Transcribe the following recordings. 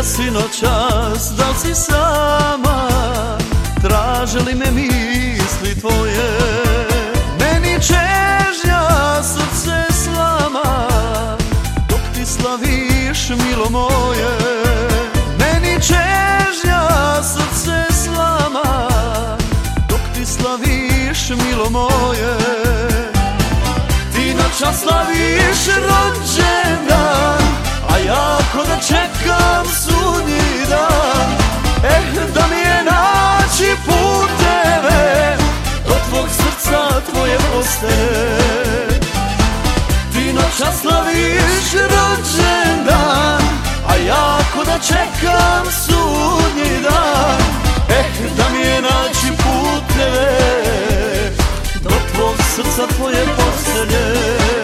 si noćas, da li si sama, traže li me misli tvoje? Meni čežnja srce slama, dok ti slaviš, milo moje. Meni čežnja srce slama, dok ti slaviš, milo moje. Ti noćas slaviš rođendan, a ja ko da čekam sudnji dan. Da mi je naći puteve do tvog srca, tvoje postele. Ti noćas slaviš rođendan, a ja ko da čekam sudnji dan. Da mi je naći puteve do tvog srca, tvoje postele.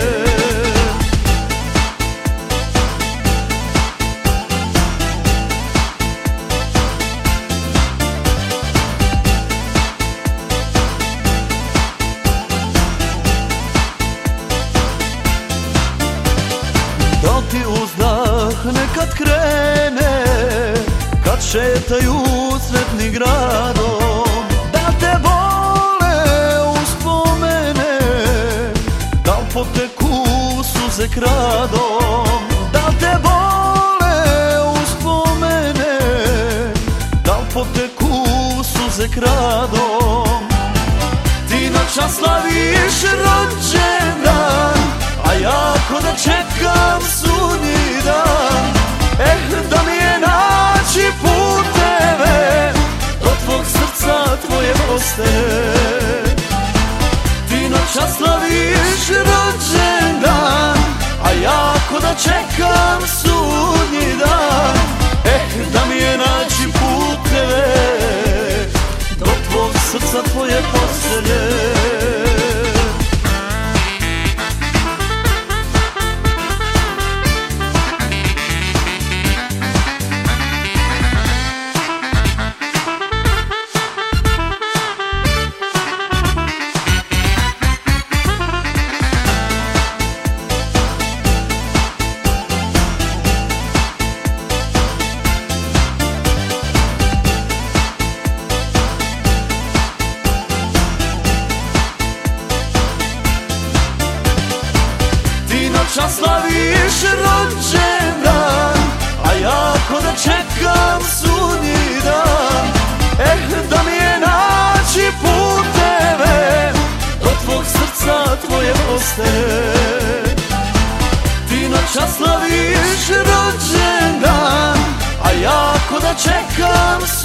Da ti uzdah nekad krene, kad šetaju sretni gradom, da te bole uspomene, da li poteku suze kradom. Da te bole uspomene, da li poteku suze kradom. Ti noćas slaviš rođendan, a ja ko da čekam sudnji dan. Da mi je naći puteve do tvog srca, tvoje postele. Ti noćas slaviš rođendan, a ja ko da čekam sudnji dan. Da mi je naći puteve do tvog srca, tvoje postele. Noćas slaviš rođendan, a ja ko da čekam sudnji dan. Da mi je naći puteve do tvog srca, tvoje postele. Ti noćas slaviš rođendan, a ja ko da čekam